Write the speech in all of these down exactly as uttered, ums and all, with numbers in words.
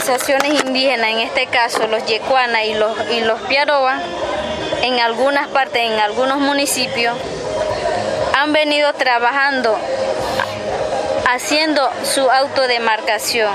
organizaciones indígenas, en este caso los Yecuana y los, y los Piaroa, en algunas partes, en algunos municipios, han venido trabajando, haciendo su autodemarcación.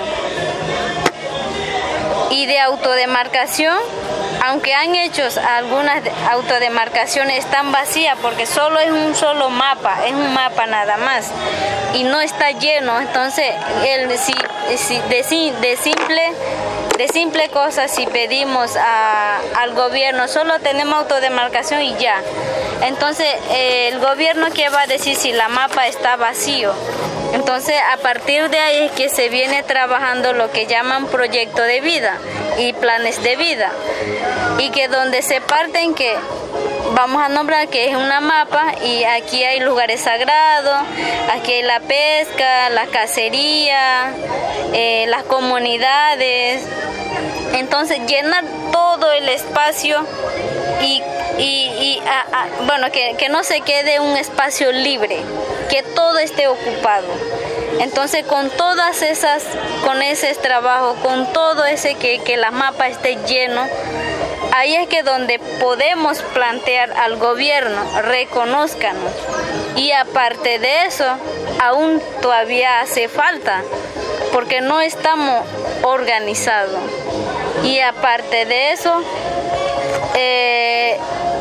Y de autodemarcación, aunque han hecho algunas autodemarcaciones, están vacías porque solo es un solo mapa, es un mapa nada más y no está lleno. Entonces, el, si, si, de, de, simple, de simple cosa, si pedimos a, al gobierno, solo tenemos autodemarcación y ya. Entonces, eh, el gobierno, ¿qué va a decir si la mapa está vacío? Entonces, a partir de ahí es que se viene trabajando lo que llaman proyecto de vida y planes de vida, y que donde se parten que vamos a nombrar que es una mapa y aquí hay lugares sagrados, aquí hay la pesca, la cacería, eh, las comunidades. Entonces, llenar todo el espacio y, y, y a, a, bueno, que, que no se quede un espacio libre, que todo esté ocupado. Entonces, con todas esas, con ese trabajo, con todo ese que, que la mapa esté lleno, ahí es que donde podemos plantear al gobierno, reconózcanos. Y aparte de eso, aún todavía hace falta, porque no estamos organizados. Y aparte de eso, eh,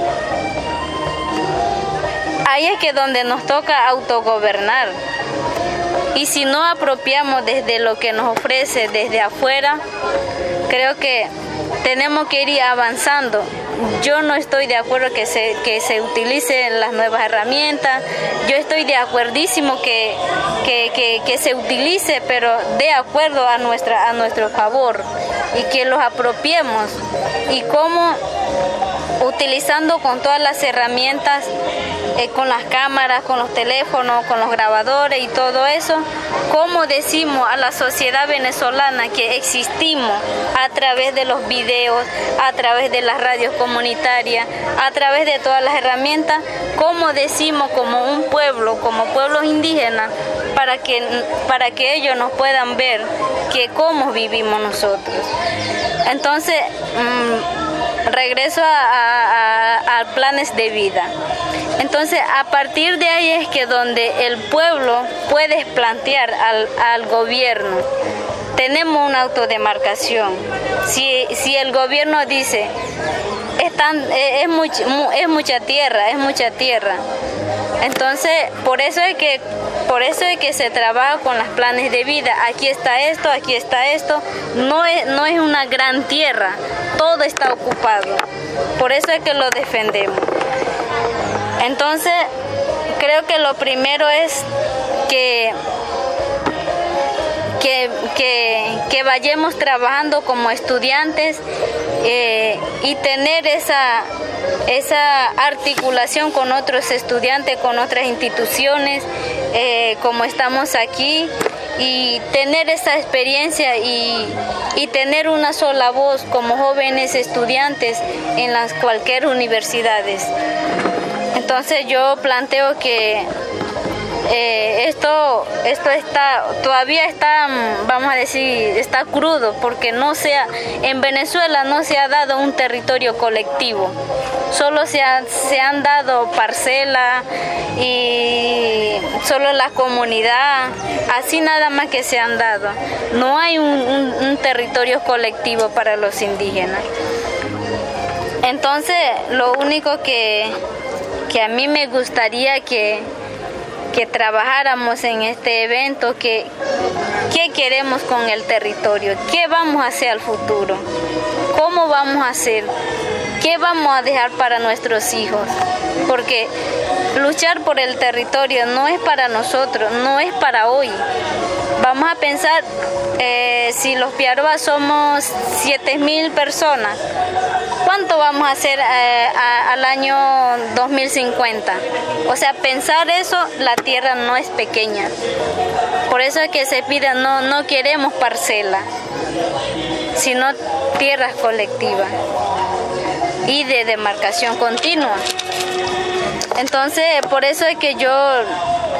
ahí es que donde nos toca autogobernar. Y si no apropiamos desde lo que nos ofrece desde afuera, creo que tenemos que ir avanzando. Yo no estoy de acuerdo que se, que se utilicen las nuevas herramientas. Yo estoy de acuerdísimo que, que, que, que se utilice, pero de acuerdo a, nuestra, a nuestro favor, y que los apropiemos. Y cómo, utilizando con todas las herramientas, eh, con las cámaras, con los teléfonos, con los grabadores y todo eso, cómo decimos a la sociedad venezolana que existimos a través de los videos, a través de las radios comunitarias, a través de todas las herramientas, cómo decimos como un pueblo, como pueblos indígenas, para que, para que ellos nos puedan ver que cómo vivimos nosotros. Entonces, mmm, regreso a, a, a, a planes de vida. Entonces, a partir de ahí es que donde el pueblo puede plantear al, al gobierno, tenemos una autodemarcación. Si, si el gobierno dice, es, tan, es, much, es mucha tierra, es mucha tierra. Entonces, por eso es que por eso es que se trabaja con los planes de vida. Aquí está esto, aquí está esto. No es, no es una gran tierra, todo está ocupado. Por eso es que lo defendemos. Entonces, creo que lo primero es que, que, que, que vayamos trabajando como estudiantes eh, y tener esa, esa articulación con otros estudiantes, con otras instituciones, eh, como estamos aquí, y tener esa experiencia y, y tener una sola voz como jóvenes estudiantes en las cualquier universidades. Entonces yo planteo que eh, esto, esto está, todavía está, vamos a decir, está crudo, porque no se ha, en Venezuela no se ha dado un territorio colectivo, solo se, ha, se han dado parcelas y solo la comunidad, así nada más que se han dado. No hay un, un, un territorio colectivo para los indígenas. Entonces, lo único que que a mí me gustaría que, que trabajáramos en este evento, que qué queremos con el territorio, qué vamos a hacer al futuro, cómo vamos a hacer, qué vamos a dejar para nuestros hijos, porque luchar por el territorio no es para nosotros, no es para hoy. Vamos a pensar, eh, si los Piaroa somos siete mil personas, ¿cuánto vamos a hacer eh, a, al año dos mil cincuenta? O sea, pensar eso, la tierra no es pequeña. Por eso es que se pide, no, no queremos parcela, sino tierras colectivas y de demarcación continua. Entonces, por eso es que yo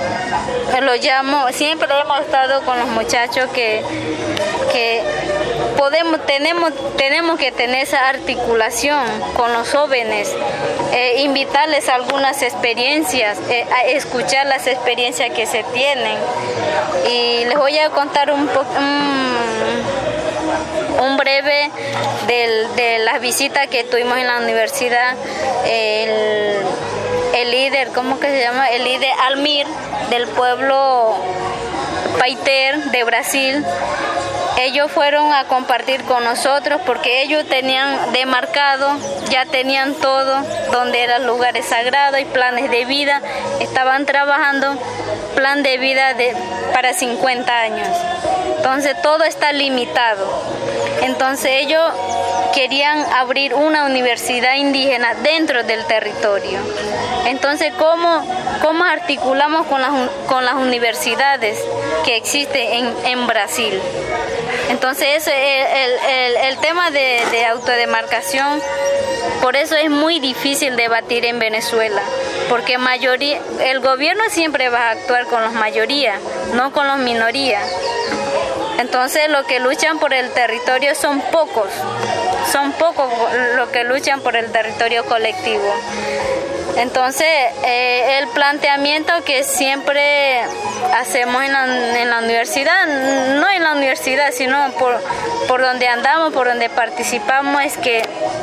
lo llamo, siempre hemos estado con los muchachos que, que podemos, tenemos, tenemos que tener esa articulación con los jóvenes, eh, invitarles a algunas experiencias, eh, a escuchar las experiencias que se tienen. Y les voy a contar un poco... Um, un breve del, de las visitas que tuvimos en la universidad. El, el líder, ¿cómo que se llama? El líder Almir del pueblo Paiter de Brasil. Ellos fueron a compartir con nosotros porque ellos tenían demarcado, ya tenían todo, donde eran lugares sagrados y planes de vida. Estaban trabajando plan de vida de, para cincuenta años. Entonces todo está limitado. Entonces ellos querían abrir una universidad indígena dentro del territorio. Entonces, ¿cómo, cómo articulamos con las, con las universidades que existen en, en Brasil? Entonces, ese, el, el, el tema de, de autodemarcación, por eso es muy difícil debatir en Venezuela, porque mayoría, el gobierno siempre va a actuar con las mayorías, no con las minorías. Entonces, los que luchan por el territorio son pocos, son pocos los que luchan por el territorio colectivo. Entonces, eh, el planteamiento que siempre hacemos en la, en la universidad, no en la universidad, sino por, por donde andamos, por donde participamos, es que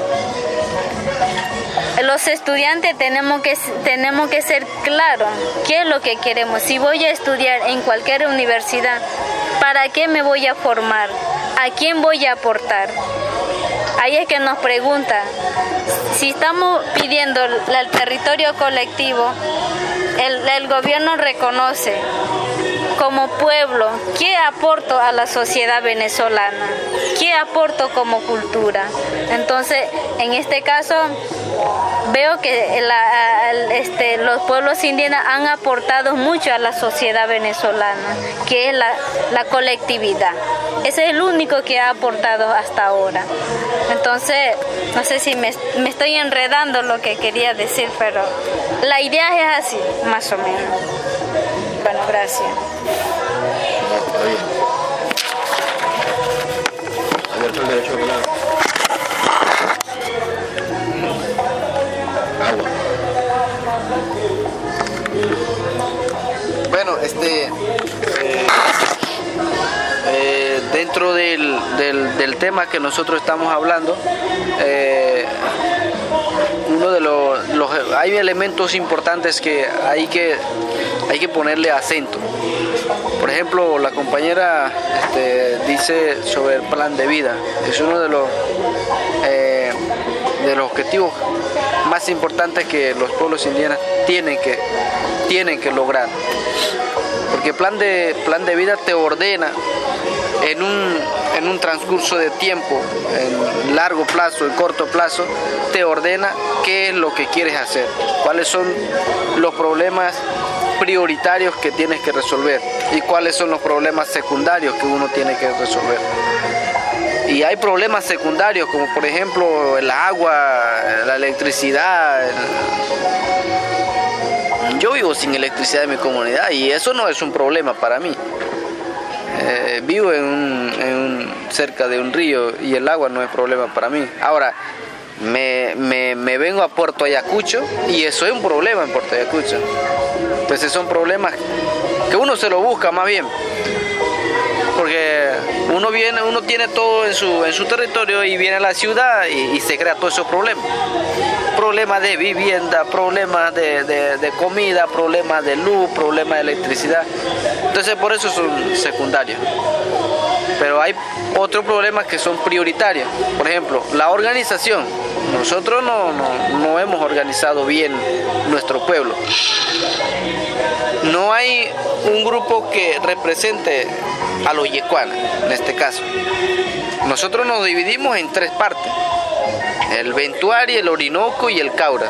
los estudiantes tenemos que, tenemos que ser claros qué es lo que queremos. Si voy a estudiar en cualquier universidad, ¿para qué me voy a formar? ¿A quién voy a aportar? Ahí es que nos pregunta, si estamos pidiendo el territorio colectivo, el, el gobierno reconoce como pueblo, ¿qué aporto a la sociedad venezolana? ¿Qué aporto como cultura? Entonces, en este caso, veo que la, este, los pueblos indígenas han aportado mucho a la sociedad venezolana, que es la, la colectividad. Ese es el único que ha aportado hasta ahora. Entonces, no sé si me, me estoy enredando lo que quería decir, pero la idea es así, más o menos. Bueno, gracias. Está bien. Abierto el derecho a hablar. Agua. Bueno, este... Eh, eh, dentro del, del, del tema que nosotros estamos hablando, eh, uno de los, los hay elementos importantes que hay que hay que ponerle acento. Por ejemplo, la compañera este, dice sobre el plan de vida. Es uno de los eh, de los objetivos más importantes que los pueblos indígenas tienen que tienen que lograr, porque plan de plan de vida te ordena en un en un transcurso de tiempo, en largo plazo, en corto plazo, te ordena qué es lo que quieres hacer, cuáles son los problemas prioritarios que tienes que resolver y cuáles son los problemas secundarios que uno tiene que resolver. Y hay problemas secundarios como por ejemplo el agua, la electricidad. El... Yo vivo sin electricidad en mi comunidad y eso no es un problema para mí. Eh, vivo en un, en un, cerca de un río y el agua no es problema para mí. Ahora, me, me, me vengo a Puerto Ayacucho y eso es un problema en Puerto Ayacucho. Entonces son problemas que uno se lo busca más bien, porque uno viene, uno tiene todo en su, en su territorio y viene a la ciudad y, y se crea todos esos problemas. Problemas de vivienda, problemas de, de, de comida, problemas de luz, problemas de electricidad. Entonces por eso son secundarios. Pero hay otros problemas que son prioritarios. Por ejemplo, la organización. Nosotros no, no, no hemos organizado bien nuestro pueblo. No hay un grupo que represente a los yecuanas, en este caso. Nosotros nos dividimos en tres partes: el Ventuari, el Orinoco y el Caura.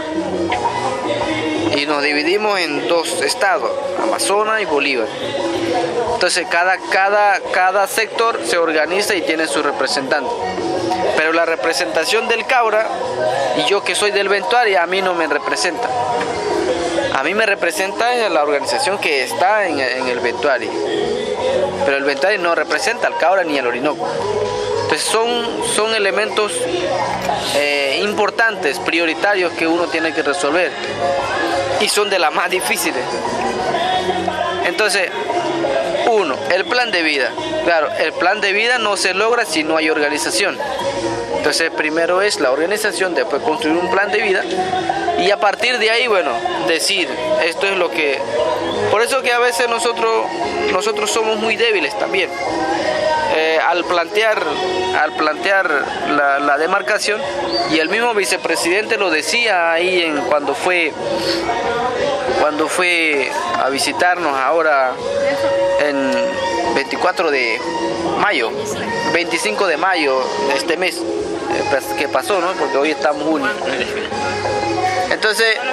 Y nos dividimos en dos estados, Amazonas y Bolívar. Entonces cada, cada, cada sector se organiza y tiene su representante. Pero la representación del Caura, y yo que soy del Ventuari, a mí no me representa. A mí me representa la organización que está en, en el Ventuari. Pero el Ventuari no representa al Caura ni al Orinoco. Entonces son, son elementos eh, importantes, prioritarios que uno tiene que resolver y son de las más difíciles. Entonces, uno, el plan de vida. Claro, el plan de vida no se logra si no hay organización. Entonces, primero es la organización, después construir un plan de vida y a partir de ahí, bueno, decir, esto es lo que... Por eso que a veces nosotros, nosotros somos muy débiles también. Eh, al plantear, al plantear la, la demarcación, y el mismo vicepresidente lo decía ahí en, cuando fue cuando fue a visitarnos ahora en veinticuatro de mayo, veinticinco de mayo de este mes eh, que pasó, ¿no? Porque hoy estamos junio. Entonces,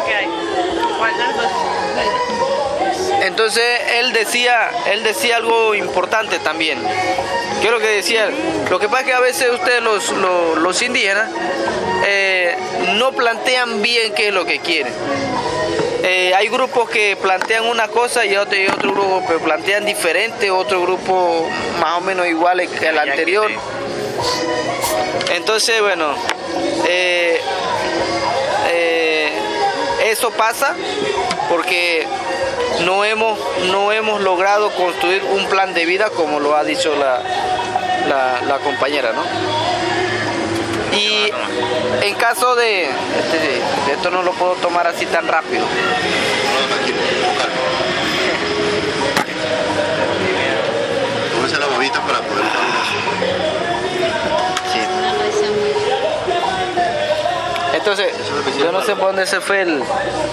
entonces él decía, él decía algo importante también. ¿Qué es lo que decía? Lo que pasa es que a veces ustedes los, los, los indígenas eh, no plantean bien qué es lo que quieren. Eh, hay grupos que plantean una cosa y otro, y otro grupo que plantean diferente, otro grupo más o menos igual que el anterior. Entonces, bueno, eh, eh, eso pasa porque no hemos, no hemos logrado construir un plan de vida como lo ha dicho la, la, la compañera, ¿no? Y en caso de, este, de esto no lo puedo tomar así tan rápido. Tómese la bobita para poder sí. Entonces, yo no sé por dónde se fue el,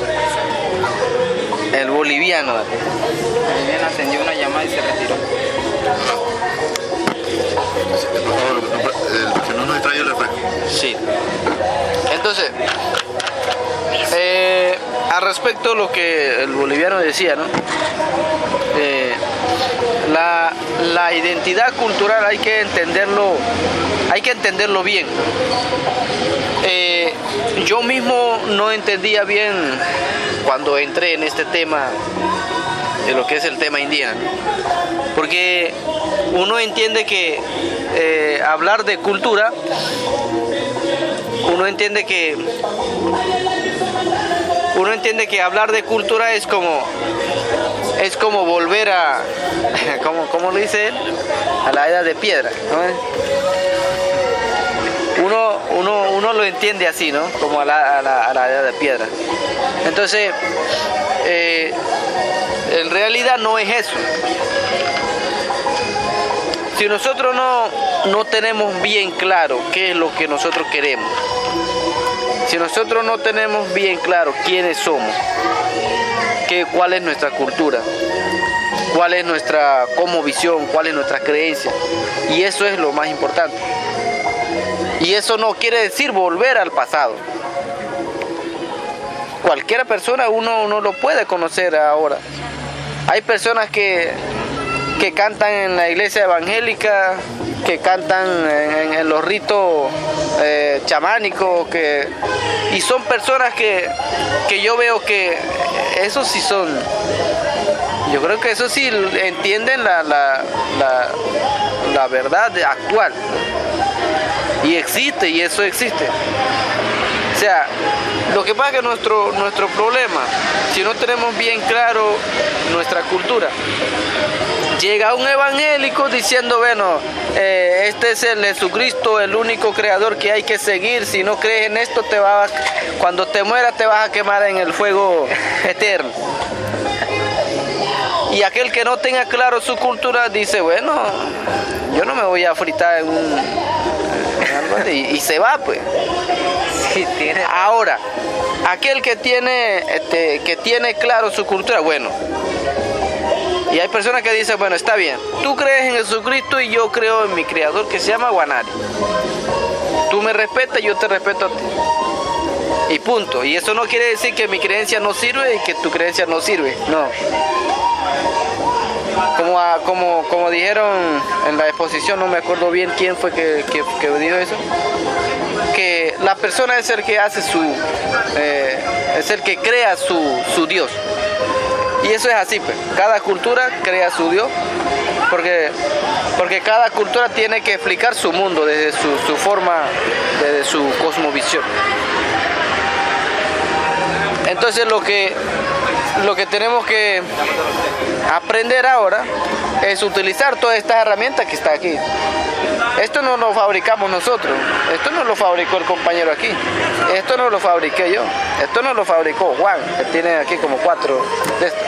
el boliviano. El boliviano atendió una llamada y se retiró. Por favor, que no nos extrae el refresco. Sí. Entonces, eh, al respecto de lo que el boliviano decía, ¿no? Eh, la, la identidad cultural hay que entenderlo, hay que entenderlo bien. Eh, yo mismo no entendía bien cuando entré en este tema de lo que es el tema indígena, porque uno entiende que eh, hablar de cultura, uno entiende que uno entiende que hablar de cultura es como es como volver a como como lo dice él, a la edad de piedra, ¿no? Uno uno uno lo entiende así, ¿no? Como a la, a la, a la edad de piedra. Entonces, eh, en realidad no es eso. Si nosotros no, no tenemos bien claro qué es lo que nosotros queremos, si nosotros no tenemos bien claro quiénes somos, qué, cuál es nuestra cultura, cuál es nuestra cosmovisión, cuál es nuestra creencia, y eso es lo más importante. Y eso no quiere decir volver al pasado. Cualquier persona uno, uno lo puede conocer ahora. Hay personas que, que cantan en la iglesia evangélica, que cantan en, en los ritos eh, chamánicos, que, y son personas que, que yo veo que esos sí son, yo creo que esos sí entienden la, la, la, la verdad actual. Y existe, y eso existe. O sea, lo que pasa es que nuestro, nuestro problema, si no tenemos bien claro nuestra cultura, llega un evangélico diciendo, bueno, eh, este es el Jesucristo, el único creador que hay que seguir, si no crees en esto, te va a, cuando te mueras te vas a quemar en el fuego eterno. Y aquel que no tenga claro su cultura dice, bueno, yo no me voy a fritar en un... en algo así, y, y se va, pues. Sí, tiene... Ahora, aquel que tiene, este, que tiene claro su cultura, bueno. Y hay personas que dicen, bueno, está bien, tú crees en Jesucristo y yo creo en mi creador que se llama Guanari. Tú me respetas, yo te respeto a ti. Y punto. Y eso no quiere decir que mi creencia no sirve y que tu creencia no sirve. No. Como, a, como, como dijeron en la exposición, no me acuerdo bien quién fue que, que, que dijo eso, que la persona es el que hace su, eh, es el que crea su, su Dios. Y eso es así, pues. Cada cultura crea su Dios porque, porque cada cultura tiene que explicar su mundo desde su, su forma, desde su cosmovisión. Entonces lo que, lo que tenemos que aprender ahora es utilizar todas estas herramientas que está aquí. Esto no lo fabricamos nosotros, esto no lo fabricó el compañero aquí, esto no lo fabriqué yo, esto no lo fabricó Juan, que tiene aquí como cuatro de estos.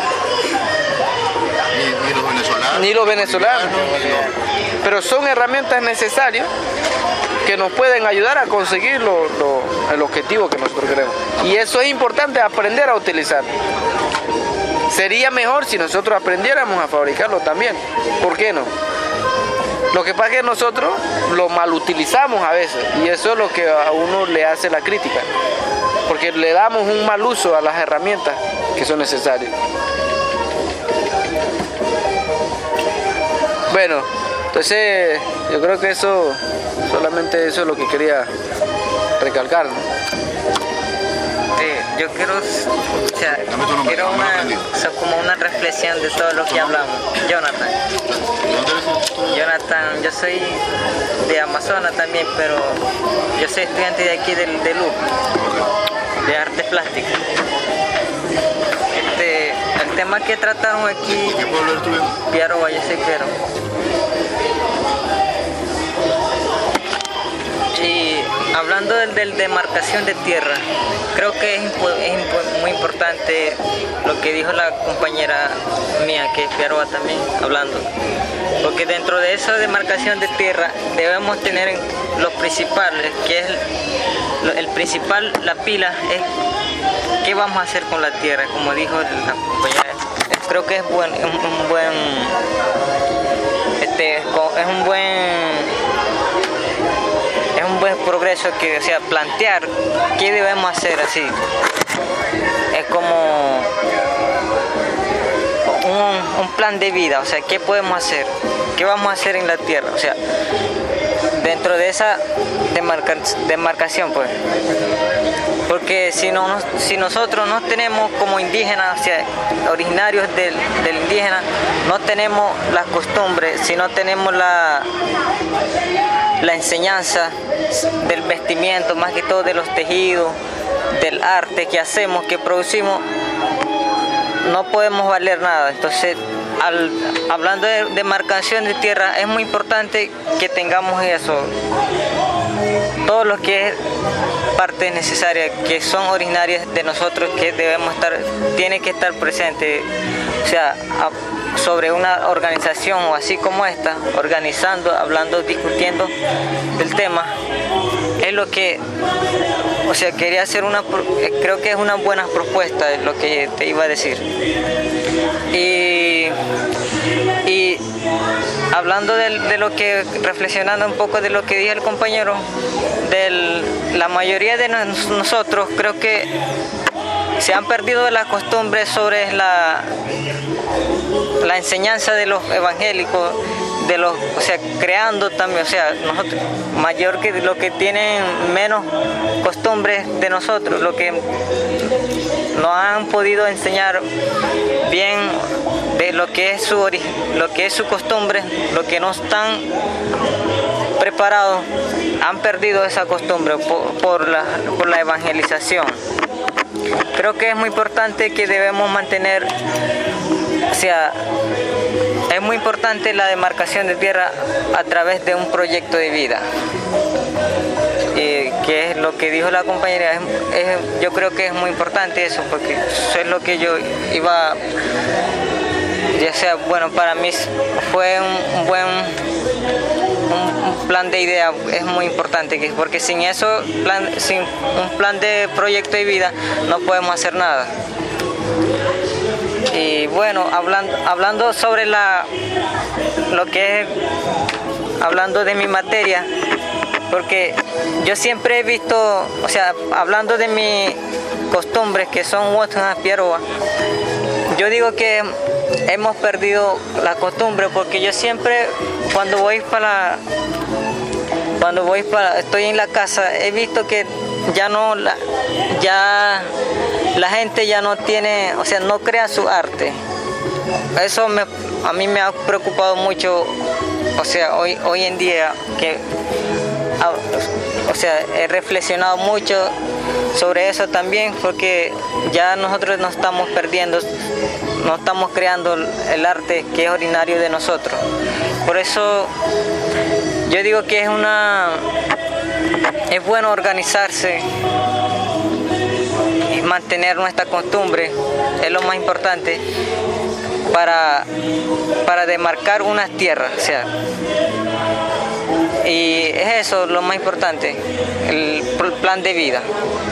Ni, ni los venezolanos. Ni los venezolanos. Ni los... Pero son herramientas necesarias que nos pueden ayudar a conseguir lo, lo, el objetivo que nosotros queremos. Y eso es importante, aprender a utilizar. Sería mejor si nosotros aprendiéramos a fabricarlo también. ¿Por qué no? Lo que pasa es que nosotros lo malutilizamos a veces y eso es lo que a uno le hace la crítica, porque le damos un mal uso a las herramientas que son necesarias. Bueno, entonces yo creo que eso, solamente eso es lo que quería recalcar, ¿no? Eh, yo quiero, o sea, quiero una, o sea, como una reflexión de todo lo que hablamos. Jonathan. Jonathan, yo soy de Amazonas también, pero yo soy estudiante de aquí del, del U P, de Artes Plásticas. Este, el tema que trataron aquí, ¿Qué pueblo eres tú? Piaroa, yo soy Piero. Y hablando del, del demarcación de tierra, creo que es, impo es impo muy importante lo que dijo la compañera mía, que es Piaroa también, hablando. Porque dentro de esa demarcación de tierra debemos tener lo principal, que es el, el principal, la pila, es qué vamos a hacer con la tierra, como dijo la compañera. Creo que es buen, un, un buen, este, es un buen es un buen progreso, que, o sea, plantear qué debemos hacer así. Es como un, un plan de vida, o sea, qué podemos hacer, qué vamos a hacer en la tierra, o sea, dentro de esa demarca, demarcación, pues. Porque si, no, si nosotros no tenemos como indígenas, o sea, originarios del, del indígena, no tenemos las costumbres, si no tenemos la, la enseñanza del vestimiento, más que todo de los tejidos, del arte que hacemos, que producimos, no podemos valer nada. Entonces, al, hablando de demarcación de tierra, es muy importante que tengamos eso, todo lo que es partes necesarias que son originarias de nosotros, que debemos estar, tiene que estar presente, o sea, a, sobre una organización o así como esta, organizando, hablando, discutiendo el tema, es lo que, o sea, quería hacer una, creo que es una buena propuesta, es lo que te iba a decir. Y, y hablando de, de lo que, reflexionando un poco de lo que dijo el compañero, de la mayoría de nosotros, creo que se han perdido las costumbres sobre la, la enseñanza de los evangélicos, de los, o sea, creando también, o sea, nosotros, mayor que lo que tienen menos costumbres de nosotros, lo que nos han podido enseñar bien de lo que es su origen, lo que es su costumbre, lo que no están preparados, han perdido esa costumbre por, por, la, por la evangelización. Creo que es muy importante que debemos mantener, o sea, es muy importante la demarcación de tierra a través de un proyecto de vida. Eh, que es lo que dijo la compañera, es, es, yo creo que es muy importante eso, porque eso es lo que yo iba, ya sea, bueno, para mí fue un, un buen un, un plan de idea, es muy importante, que, porque sin eso, plan, sin un plan de proyecto de vida, no podemos hacer nada. Y bueno, hablando, hablando sobre la, lo que es, hablando de mi materia, porque yo siempre he visto, o sea, hablando de mis costumbres que son Wotan Piaroa, yo digo que hemos perdido la costumbre, porque yo siempre cuando voy para, cuando voy para, estoy en la casa, he visto que ya no, la, ya la gente ya no tiene, o sea, no crea su arte. Eso me, a mí me ha preocupado mucho, o sea, hoy, hoy en día, que, o sea, he reflexionado mucho sobre eso también, porque ya nosotros nos estamos perdiendo, no estamos creando el arte que es originario de nosotros. Por eso yo digo que es una, es bueno organizarse y mantener nuestra costumbre, es lo más importante para, para demarcar unas tierras, o sea, y es eso lo más importante, el plan de vida.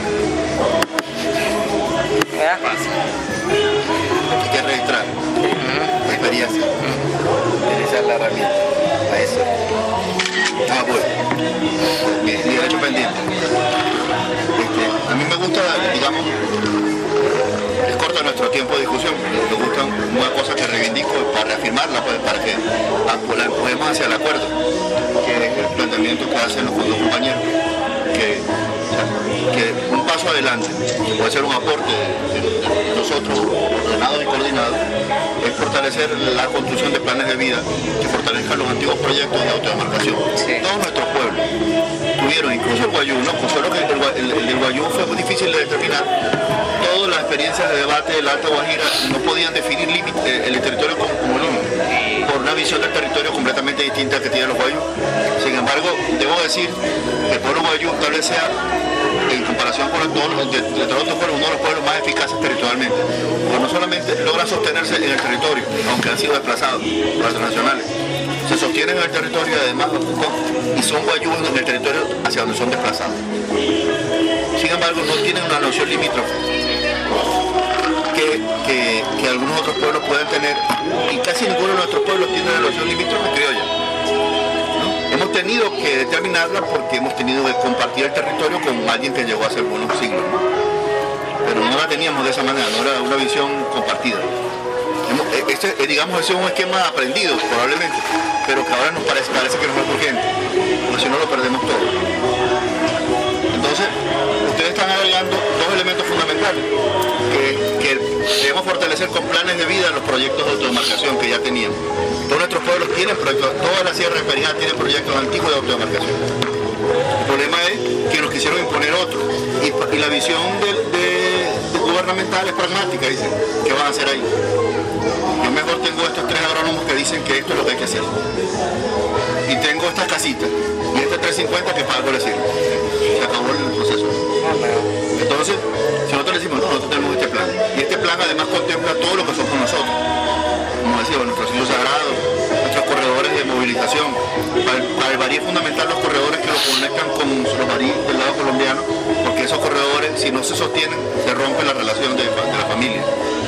¿Verdad? Hay que registrar la experiencia. Utilizar la herramienta. A eso. Ah, bueno. Mi, mi derecho pendiente. Este, a mí me gusta, digamos, es corto nuestro tiempo de discusión. Me gusta una cosa que reivindico para reafirmarla, pues, para que la empujemos hacia el acuerdo, que es el planteamiento que hacen los compañeros. Que, que un paso adelante, que puede ser un aporte de, de, de nosotros, ordenados y coordinados, es fortalecer la construcción de planes de vida que fortalezcan los antiguos proyectos de autodemarcación. Sí. Todos nuestros pueblos tuvieron, incluso el Guayú, ¿no? Pues solo que el, el, el del Guayú fue muy difícil de determinar. Todas las experiencias de debate de la Alta Guajira no podían definir límite, el territorio como, como límite, por una visión del territorio completamente distinta que tienen los Guayú. Sin embargo, debo decir que el pueblo Guayú tal vez sea, en comparación con todos, de, de todos los pueblos, uno de los pueblos más eficaces territorialmente, porque no solamente logra sostenerse en el territorio, aunque han sido desplazados por las transnacionales, se sostienen en el territorio y además y son Guayú en el territorio hacia donde son desplazados. Sin embargo, no tienen una noción limítrofe que, que, que algunos otros pueblos pueden tener, y casi ninguno de nuestros pueblos tiene una noción limítrofe criolla. Hemos tenido que determinarla porque hemos tenido que compartir el territorio con alguien que llegó hace algunos siglos, ¿no? Pero no la teníamos de esa manera, no era una visión compartida. Este, digamos, ese es un esquema aprendido probablemente, pero que ahora nos parece, parece que nos es urgente, porque si no lo perdemos todo. Entonces, ustedes están agregando dos elementos fundamentales que, que debemos fortalecer con planes de vida los proyectos de autodemarcación que ya teníamos. Todos nuestros pueblos tienen proyectos, toda la Sierra Imperial tiene proyectos antiguos de autodemarcación. El problema es que nos quisieron imponer otro, y, y la visión de, de, de gubernamental es pragmática, dicen, ¿qué van a hacer ahí? Yo mejor tengo estos tres agrónomos que dicen que esto es lo que hay que hacer. Y tengo estas casitas, y este trescientos cincuenta que para algo le sirve. Se acabó el proceso. Entonces, si nosotros le decimos, no, nosotros tenemos este plan, y este plan además contempla todo lo que somos nosotros. Como decía, nuestros sitios sagrados, nuestros corredores de movilización. Para el, para el Barí es fundamental los corredores que lo conectan con los Barí del lado colombiano, porque esos corredores, si no se sostienen, se rompe la relación de, de la familia.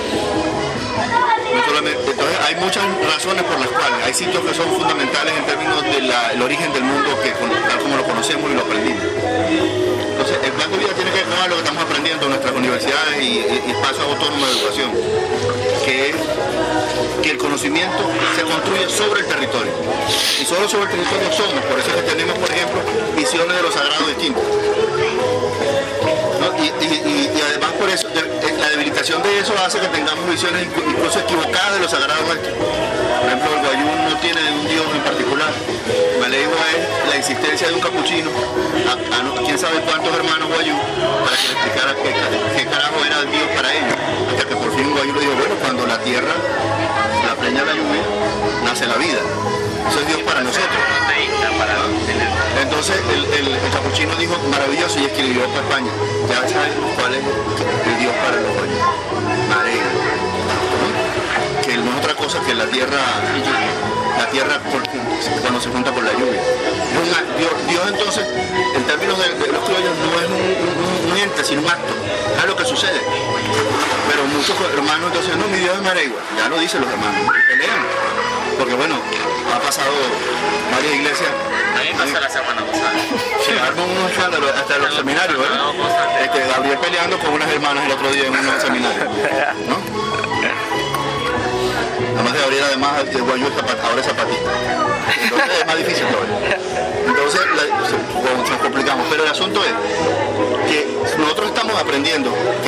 No solamente, entonces hay muchas razones por las cuales hay sitios que son fundamentales en términos del origen del mundo, que tal como lo conocemos y lo aprendimos. Entonces el plan de vida tiene que ver con lo que estamos aprendiendo en nuestras universidades y, y, y espacios autónomos de educación, que es que el conocimiento se construye sobre el territorio, y solo sobre el territorio somos. Por eso es que tenemos, por ejemplo, visiones de los sagrados distintos, ¿no? y, y, y, y además por eso la debilitación de eso hace que tengamos visiones incluso equivocadas de los sagrados nuestros. Por ejemplo, el Guayú no tiene un dios en particular. Malegua es la existencia de un capuchino, a, a no, quién sabe cuántos hermanos Guayú, para que le explicara qué, qué carajo era el dios para ellos, hasta que por fin Guayú le dijo, bueno, cuando la tierra la preña la lluvia, nace la vida. Eso es Dios para nosotros. Entonces el, el, el capuchino dijo, maravilloso, y escribió para España, ya sabemos cuál es el Dios para los Guayú, Marea, que no es otra cosa que la tierra, la tierra cuando se junta con la lluvia. Dios, Dios entonces, en términos de, de los criollos, no es un, un, un ente, sino un acto, es lo que sucede. Pero muchos hermanos entonces, no, mi Dios es Maregua, ya lo dicen los hermanos, y pelean. Porque bueno, ha pasado varias iglesias. A mí me pasó la semana pasada. Se arman unos escándalos hasta en los seminarios, ¿verdad? Este, Gabriel peleando con unas hermanas el otro día en un seminario, ¿no? Además de Gabriel, además de Guayú ahora es zapatista. Entonces es más difícil todavía. Entonces la, nos complicamos. Pero el asunto es que nosotros estamos aprendiendo que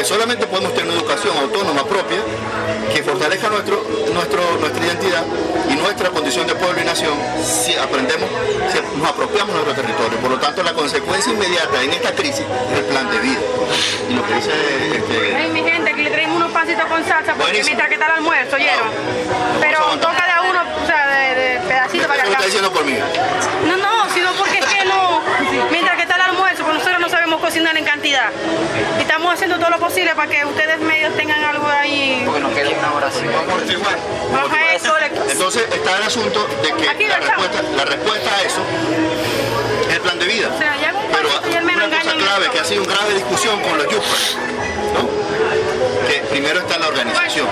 que solamente podemos tener una educación autónoma propia que fortalezca nuestro, nuestro, nuestra identidad y nuestra condición de pueblo y nación si aprendemos, si nos apropiamos de nuestro territorio. Por lo tanto, la consecuencia inmediata en esta crisis es el plan de vida. Y lo que dice este... Ay, mi gente, que le traemos unos pancitos con salsa porque buenísimo. Mientras que está el almuerzo, ¿oyeron? No, pero toca de a uno, o sea, de, de pedacito para acá. ¿Qué está diciendo por mí? No, no, sino porque es que no, mientras que está el almuerzo, pues nosotros no sabemos cocinar en cantidad. Y estamos haciendo todo lo posible para que ustedes medios tengan algo ahí. Porque nos queda una hora así. Vamos a continuar. Vamos a eso. Entonces está el asunto de que la respuesta, la respuesta a eso es el plan de vida. O sea, ya pero una cosa clave que ha sido una grave discusión con los yupas, ¿no? Que primero está la organización.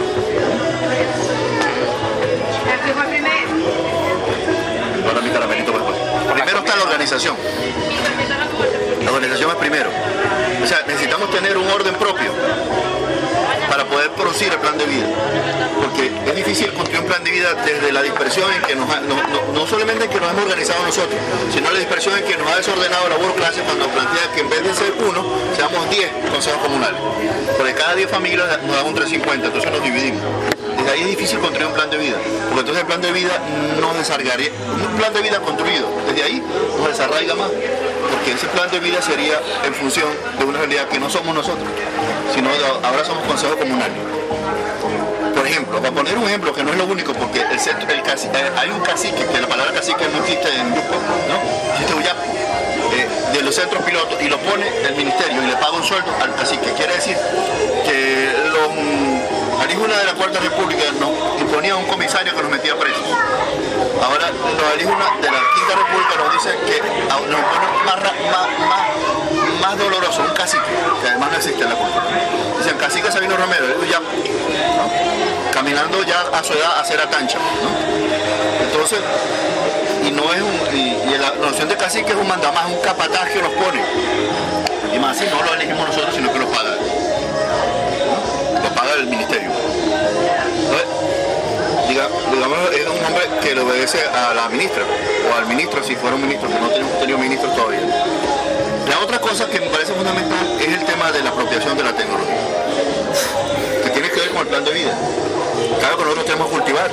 Ahora mi caramelito después. Primero está la organización. La organización es primero. O sea, necesitamos tener un orden propio para poder producir el plan de vida. Porque es difícil construir un plan de vida desde la dispersión en que nos ha, no, no, no solamente en que nos hemos organizado nosotros, sino la dispersión en que nos ha desordenado la burocracia cuando plantea que en vez de ser uno, seamos diez consejos comunales. Porque cada diez familias nos dan un trescientos cincuenta, entonces nos dividimos. Desde ahí es difícil construir un plan de vida, porque entonces el plan de vida no desarraigaría, un plan de vida construido, desde ahí nos desarraiga más, porque ese plan de vida sería en función de una realidad que no somos nosotros, sino de, ahora somos consejos comunales. Por ejemplo, para poner un ejemplo que no es lo único, porque el centro, el cacique, hay un cacique, que la palabra cacique no existe en Yupo, ¿no? Existe Uyapu, eh, de los centros pilotos, y lo pone el ministerio y le paga un sueldo al cacique. Quiere decir que los alíjunas de la Cuarta República nos imponía un comisario que nos metía presos. Ahora los alíjunas de la Quinta República nos dicen que nos impone más, más, más, más doloroso, un cacique, que además no existe en la cultura. Dicen cacique Sabino Romero, ya, ¿no? Caminando ya a su edad a hacer atancha, ¿no? Entonces, y no es un, y, y la noción de cacique es un mandamás, un capataz que nos pone. Y más si no lo elegimos nosotros, sino que lo paga, ¿no? Lo paga el ministerio. Entonces, diga, digamos, es un hombre que le obedece a la ministra, o al ministro si fuera un ministro, que no tenemos tenido ministro todavía. La otra cosa que me parece fundamental es el tema de la apropiación de la tecnología, que tiene que ver con el plan de vida. Claro que nosotros tenemos que cultivar.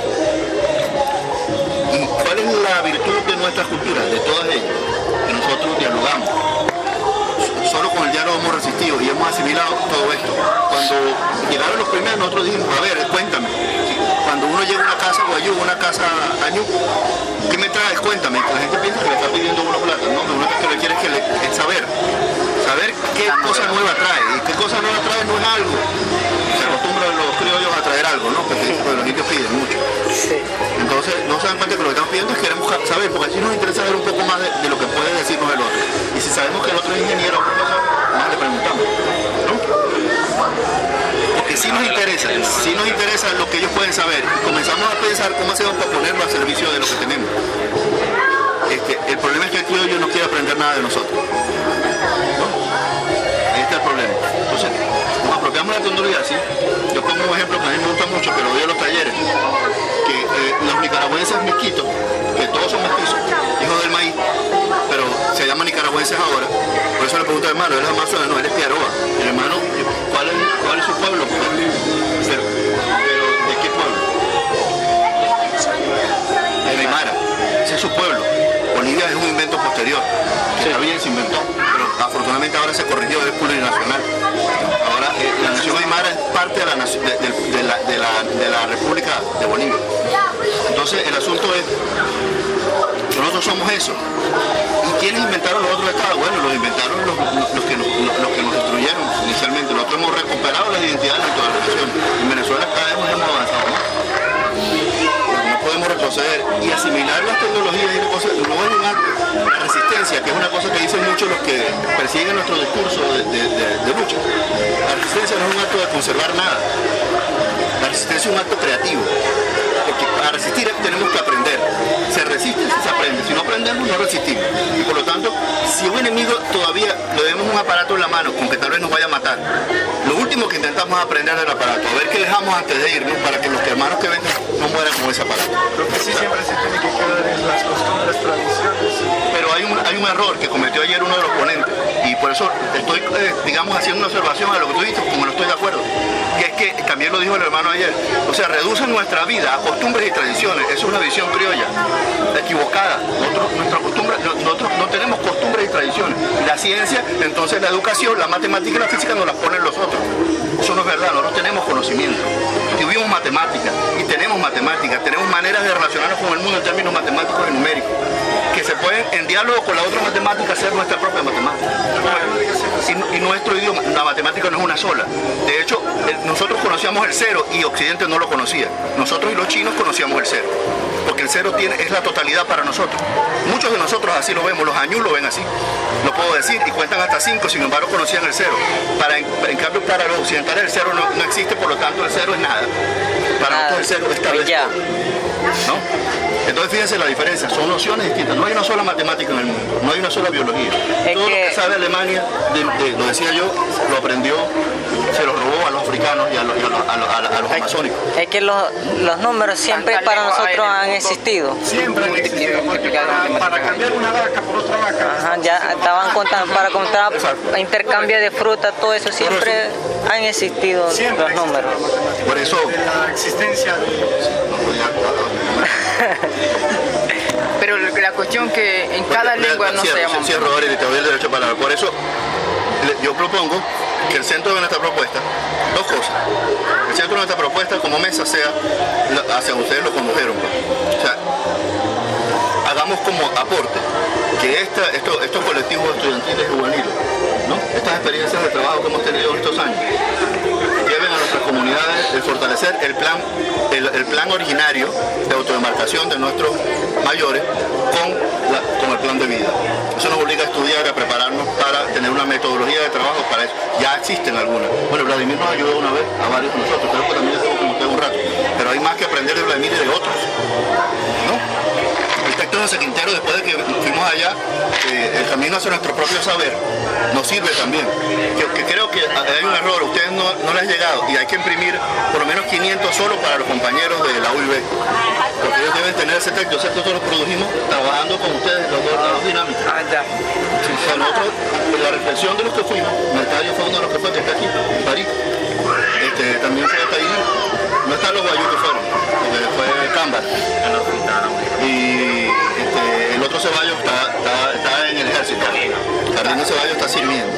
¿Y cuál es la virtud de nuestras culturas, de todas ellas? Que nosotros dialogamos. Solo con el diálogo hemos resistido y hemos asimilado todo esto. Cuando llegaron los primeros, nosotros dijimos, a ver, cuéntame. Cuando uno llega a una casa Guayú, una casa Añú, ¿qué me traes? Cuéntame. La gente piensa que le está pidiendo una plata. No, lo único que le quiere es, que le, es saber. Saber qué cosa nueva trae. Y qué cosa nueva trae no es algo. Se acostumbran los criollos a traer algo, ¿no? Porque los indios piden mucho. Entonces, no se dan cuenta que lo que estamos pidiendo es que queremos saber, porque así nos interesa ver un poco más de, de lo que puede decirnos el otro. Y si sabemos que el otro es ingeniero o profesor, más le preguntamos, ¿no? Porque sí nos interesa, sí nos interesa lo que ellos pueden saber. Comenzamos a pensar cómo hacemos para ponerlo al servicio de lo que tenemos. Este, el problema es que el criollo no quiere aprender nada de nosotros, ¿no? Ahí está el problema. Entonces, nos apropiamos de la tecnología, ¿sí? Yo pongo un ejemplo que a mí me gusta mucho, que lo veo en los talleres, que eh, los nicaragüenses mezquitos, que todos son mestizos, hijos del maíz, pero se llaman nicaragüenses ahora. Por eso le pregunto al hermano, él es amazonas, no, él es Piaroa. El hermano, ¿cuál es, cuál es su pueblo? Pero, pero ¿de qué pueblo? De Aymara, ese es su pueblo. Bolivia es un invento posterior, que está bien, se inventó, pero afortunadamente ahora se corrigió, es plurinacional. Ahora eh, la nación Aymara es parte de la, de, de, de, la, de, la, de la República de Bolivia. Entonces el asunto es, nosotros somos eso. ¿Y quiénes inventaron los otros estados? Bueno, los inventaron los, los, los, que, nos, los, los que nos destruyeron inicialmente. Nosotros hemos recuperado las identidades de toda la nación. En Venezuela cada vez hemos avanzado más. No podemos retroceder y asimilar las tecnologías y las cosas. No es un acto. La resistencia, que es una cosa que dicen muchos los que persiguen nuestro discurso de, de, de, de lucha. La resistencia no es un acto de conservar nada. La resistencia es un acto creativo. Porque para resistir tenemos que aprender. Se resiste si se aprende. Si no aprendemos, no resistimos. Y por lo tanto, si si un enemigo todavía le demos un aparato en la mano con que tal vez nos vaya a matar, lo último que intentamos es aprender del aparato, a ver qué dejamos antes de irnos para que los hermanos que vengan no mueran con ese aparato. Lo que sí siempre se tiene que quedar en las costumbres, tradiciones. Pero hay un, hay un error que cometió ayer uno de los ponentes, y por eso estoy, eh, digamos, haciendo una observación a lo que tú dijiste, como no estoy de acuerdo, que es que, también lo dijo el hermano ayer, o sea, reducen nuestra vida a costumbres y tradiciones. Eso es una visión criolla, equivocada. Nosotros, nuestra costumbre, nosotros no tenemos costumbres y tradiciones. La ciencia, entonces la educación, la matemática y la física nos las ponen los otros. Eso no es verdad, nosotros tenemos conocimiento, tuvimos matemáticas y tenemos matemáticas, tenemos maneras de relacionarnos con el mundo en términos matemáticos y numéricos, que se pueden, en diálogo con la otra matemática, hacer nuestra propia matemática. Y, y nuestro idioma, la matemática no es una sola. De hecho, el, nosotros conocíamos el cero y Occidente no lo conocía. Nosotros y los chinos conocíamos el cero, porque el cero tiene, es la totalidad para nosotros. Muchos de nosotros así lo vemos, los añus lo ven así, lo puedo decir, y cuentan hasta cinco, sin embargo conocían el cero. Para, en, en cambio, para los occidentales el cero no, no existe, por lo tanto el cero es nada. Para Nada. nosotros el cero está Ya. ¿no? Entonces fíjense la diferencia, son nociones distintas. No hay una sola matemática en el mundo, no hay una sola biología. Es Todo que- lo que sabe Alemania, de, de- lo decía yo, lo aprendió, se lo robó a los africanos y a los, y a los, a los- a los- a los amazónicos. Es que los, los números siempre Tanta para lengua hay nosotros en el han mundo. existido. Siempre han existido, porque para, para cambiar una vaca por otra vaca. Ajá, ya estaban contando para contar intercambio de fruta, todo eso siempre han existido Siempre los números. Por eso, La existencia de... Pero la cuestión que en cada Porque, lengua mira, no se cierro, llama. cierro ahora y te doy el derecho de palabra. Por eso le- yo propongo que el centro de nuestra propuesta, dos cosas. El centro de nuestra propuesta como mesa sea la- hacia ustedes lo condujeron. Pues. O sea, hagamos como aporte que esta, esto- estos colectivos estudiantiles y juveniles, ¿no? Estas experiencias de trabajo que hemos tenido en estos años, lleven a nuestras comunidades el fortalecer el plan, el, el plan originario de autodemarcación de nuestros mayores con, la, con el plan de vida. Eso nos obliga a estudiar, a prepararnos para tener una metodología de trabajo para eso. Ya existen algunas. Bueno, Vladimir nos ayudó una vez a varios de nosotros, creo que también estuvo con usted un rato, pero hay más que aprender de Vladimir y de otros, ¿no? El texto de José Quintero, después de que fuimos allá, eh, el camino hacia nuestro propio saber, nos sirve también. Que, que creo que hay un error, a ustedes no, no les ha llegado y hay que imprimir por lo menos quinientos solo para los compañeros de la U I B. Porque ellos deben tener ese texto. Ese texto lo produjimos trabajando con ustedes, los dos lados dinámicos. Ah, ya. O sea, nosotros, en la reflexión de los que fuimos, Mercadio fue uno de los que fue, que está aquí, en París. Este, también fue de Tahití. No están los guayú que fueron, porque fue Cámbar. Y este, el otro Ceballos está, está, está en el ejército. Carlino Ceballos está sirviendo.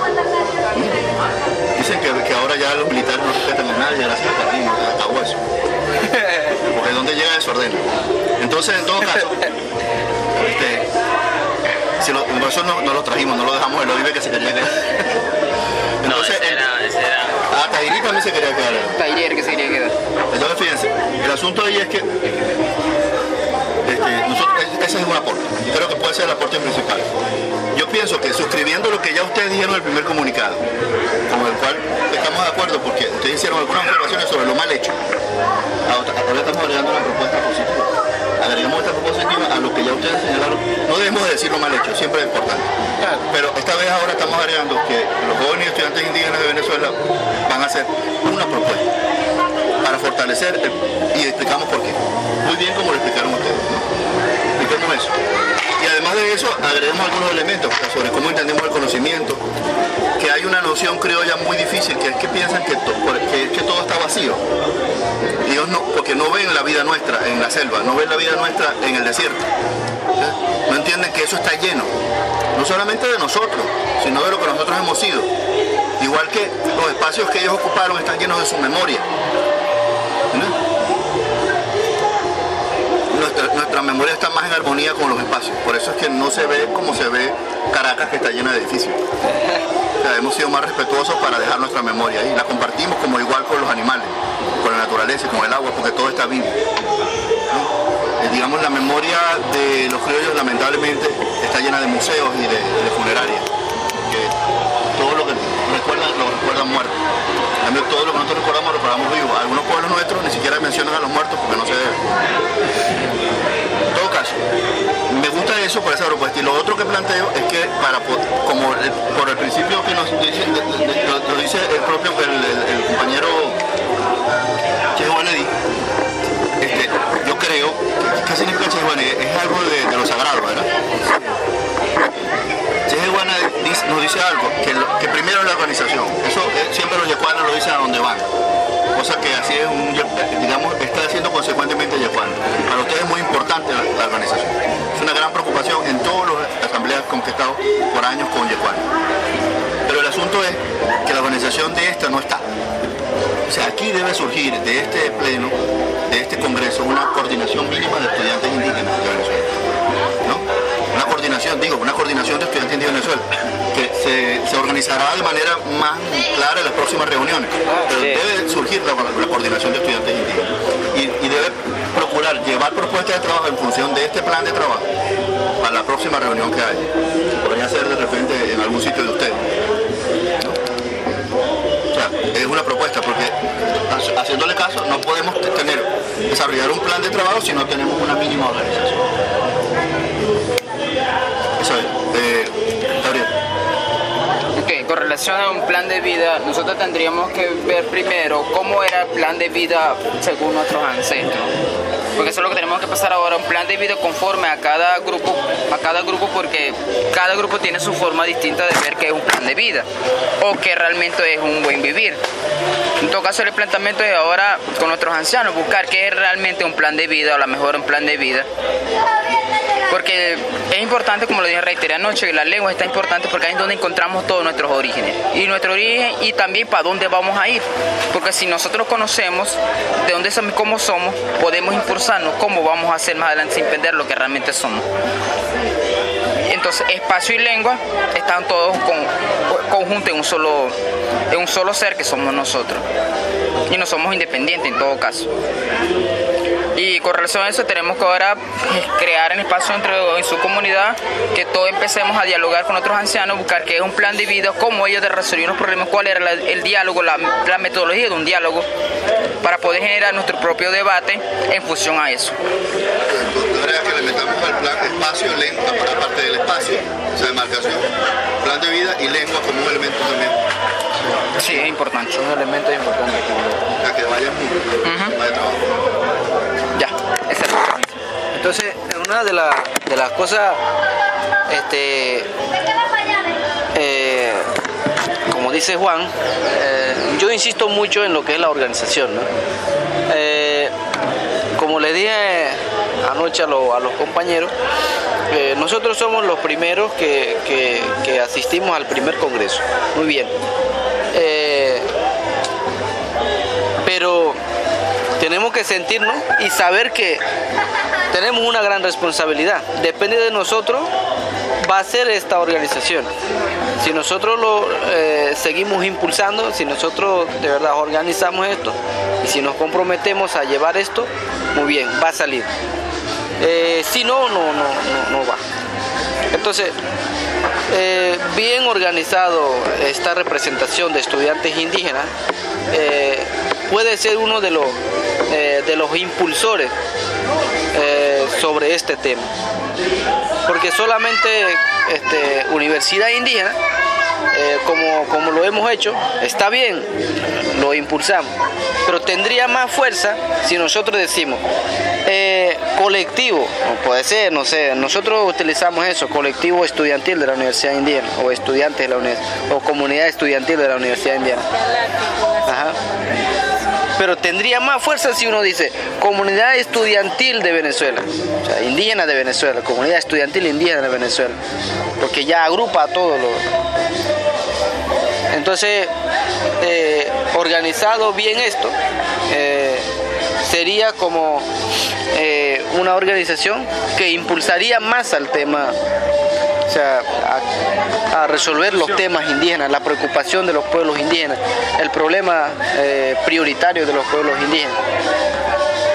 ¿Mm? Dicen que, que ahora ya los militares no respetan a nadie, gracias a Carlino, hasta hueso. Porque donde llega desordena. Entonces, en todo caso, este, si lo, por eso no, no lo trajimos, no lo dejamos en el O I B que se quería quedar. Entonces, ese era, ese era. a Tahití también se quería quedar. Taller que se quería quedar. Entonces, fíjense, el asunto ahí es que este, nosotros, ese es un aporte, y creo que puede ser el aporte principal. Yo pienso que suscribiendo lo que ya ustedes dijeron en el primer comunicado, con el cual estamos de acuerdo porque ustedes hicieron algunas observaciones sobre lo mal hecho, ahora estamos agregando una propuesta positiva. Agregamos esta propuesta positiva a lo que ya ustedes señalaron. No debemos de decir lo mal hecho, siempre es importante. Pero esta vez ahora estamos agregando que los jóvenes y estudiantes indígenas de Venezuela van a hacer una propuesta para fortalecer el, y explicamos por qué. Muy bien como lo explicaron ustedes, ¿no? Explicamos eso. Y además de eso, agregamos algunos elementos sobre cómo entendemos el conocimiento, que hay una noción criolla muy difícil, que es que piensan que, to, que, que todo está vacío. Ellos no, porque no ven la vida nuestra en la selva, no ven la vida nuestra en el desierto. ¿Sí? No entienden que eso está lleno, no solamente de nosotros, sino de lo que nosotros hemos sido. Igual que los espacios que ellos ocuparon están llenos de su memoria. ¿Sí? Nuestra, nuestra memoria está más en armonía con los espacios, por eso es que no se ve como se ve Caracas, que está llena de edificios. O sea, hemos sido más respetuosos para dejar nuestra memoria ahí, la compartimos como igual con los animales, con la naturaleza y con el agua, porque todo está vivo. ¿No? Eh, digamos, la memoria de los criollos lamentablemente está llena de museos y de, de funerarias, que todo lo que recuerdan lo recuerdan muerto. cambio, todo lo que nosotros recordamos, lo recordamos vivos. Algunos pueblos nuestros ni siquiera mencionan a los muertos porque no se debe. En todo caso, me gusta eso por esa propuesta. Y lo otro que planteo es que, para como el, por el principio que nos dice, de, de, de, lo, lo dice el propio el, el, el compañero Chejuanedí, este, yo creo que ¿qué significa Chejuanedí? Es algo de, de lo sagrado, ¿verdad? Chejuanedí nos dice algo, que, lo, que primero es la organización. Eso eh, siempre los yecuanos lo dicen a donde van. Cosa que así es un, digamos, está haciendo consecuentemente yecuano. Para ustedes es muy importante la, la organización. Es una gran preocupación en todas las asambleas conquistadas por años con yecuano. Pero el asunto es que la organización de esta no está. O sea, aquí debe surgir de este pleno, de este congreso, una coordinación mínima de estudiantes indígenas de Venezuela. ¿No? Una coordinación, digo, una coordinación de estudiantes indígenas de Venezuela, que se, se organizará de manera más clara en las próximas reuniones. Pero debe surgir la, la coordinación de estudiantes indígenas. Y, y debe procurar llevar propuestas de trabajo en función de este plan de trabajo para la próxima reunión que haya. Podría ser de repente en algún sitio de ustedes. Es una propuesta porque haciéndole caso no podemos tener desarrollar un plan de trabajo si no tenemos una mínima organización. Eso es. Eh, Gabriel. Ok, con relación a un plan de vida, nosotros tendríamos que ver primero cómo era el plan de vida según nuestros ancestros. Porque eso es lo que tenemos que pasar ahora, un plan de vida conforme a cada grupo, a cada grupo, porque cada grupo tiene su forma distinta de ver qué es un plan de vida o qué realmente es un buen vivir. En todo caso, el planteamiento es ahora con nuestros ancianos buscar qué es realmente un plan de vida o a lo mejor un plan de vida. Porque es importante, como lo dije reiteré anoche, que la lengua está importante porque ahí es donde encontramos todos nuestros orígenes. Y nuestro origen y también para dónde vamos a ir. Porque si nosotros conocemos de dónde somos y cómo somos, podemos impulsarnos cómo vamos a hacer más adelante sin perder lo que realmente somos. Entonces, espacio y lengua están todos con, conjuntos en un solo, en un solo ser que somos nosotros. Y no somos independientes en todo caso. Y con relación a eso tenemos que ahora crear un espacio entre, en su comunidad, que todos empecemos a dialogar con otros ancianos, buscar qué es un plan de vida, cómo ellos de resolver los problemas, cuál era la, el diálogo, la, la metodología de un diálogo, para poder generar nuestro propio debate en función a eso. ¿Tú crees que le metamos al plan espacio, lengua, aparte del espacio, o sea, demarcación, plan de vida y lengua como un elemento también? Sí, es importante. Son elementos importantes. O sea, que vayan juntos, uh-huh. Vaya trabajo. Ya, esa es la Entonces, una de, la, de las cosas, este, eh, como dice Juan, eh, yo insisto mucho en lo que es la organización, ¿no? Eh, como le dije anoche a, lo, a los compañeros, eh, nosotros somos los primeros que, que, que asistimos al primer congreso. Muy bien. Eh, pero tenemos que sentirnos y saber que tenemos una gran responsabilidad. Depende de nosotros, va a ser esta organización. Si nosotros lo eh, seguimos impulsando, si nosotros de verdad organizamos esto y si nos comprometemos a llevar esto, muy bien, va a salir. Eh, si no, no, no, no, no va. Entonces, eh, bien organizado esta representación de estudiantes indígenas eh, puede ser uno de los, eh, de los impulsores eh, sobre este tema. Porque solamente este, Universidad Indígena, eh, como, como lo hemos hecho, está bien, lo impulsamos, pero tendría más fuerza si nosotros decimos eh, colectivo, puede ser, no sé, nosotros utilizamos eso, colectivo estudiantil de la Universidad Indígena, o estudiantes de la universidad, o comunidad estudiantil de la Universidad Indígena. Ajá. Pero tendría más fuerza si uno dice comunidad estudiantil de Venezuela, o sea, indígena de Venezuela, comunidad estudiantil indígena de Venezuela, porque ya agrupa a todos los... Entonces, eh, organizado bien esto, eh, sería como eh, una organización que impulsaría más al tema, o sea, a, a resolver los temas indígenas, la preocupación de los pueblos indígenas, el problema eh, prioritario de los pueblos indígenas.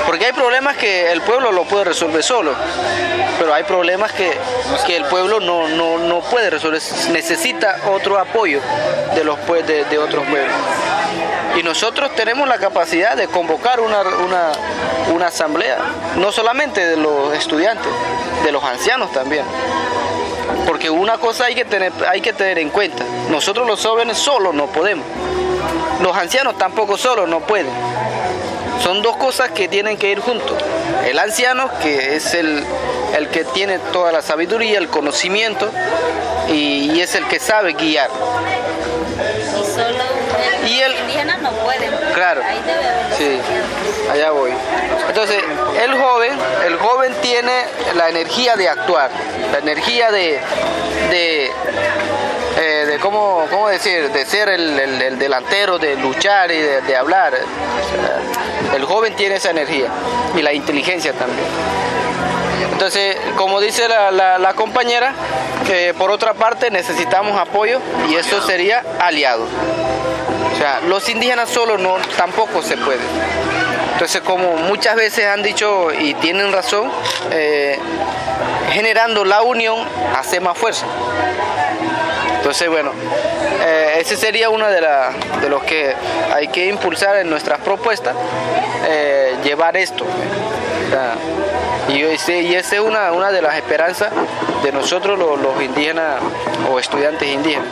Porque hay problemas que el pueblo lo puede resolver solo, pero hay problemas que, que el pueblo no, no, no puede resolver, necesita otro apoyo de, los, de, de otros pueblos. Y nosotros tenemos la capacidad de convocar una, una, una asamblea, no solamente de los estudiantes, de los ancianos también. Porque una cosa hay que tener, hay que tener en cuenta, nosotros los jóvenes solos no podemos, los ancianos tampoco solos no pueden. Son dos cosas que tienen que ir juntos. El anciano, que es el, el que tiene toda la sabiduría, el conocimiento, y, y es el que sabe guiar. Y solo el, Y el- los indígenas no pueden. Claro, Ahí debe haber los sí, indígenas. allá voy. Entonces, el joven, el joven tiene la energía de actuar, la energía de, de, eh, de cómo, cómo decir, de ser el, el- el delantero, de luchar y de, de hablar. O sea, el joven tiene esa energía y la inteligencia también. Entonces, como dice la, la- la compañera, que por otra parte necesitamos apoyo y eso sería aliado. O sea, los indígenas solos no, tampoco se puede. Entonces, como muchas veces han dicho y tienen razón, eh, generando la unión hace más fuerza. Entonces, bueno, eh, ese sería uno de, la, de los que hay que impulsar en nuestras propuestas, eh, llevar esto. O sea, y ese, y esa es una, una de las esperanzas de nosotros los, los indígenas o estudiantes indígenas.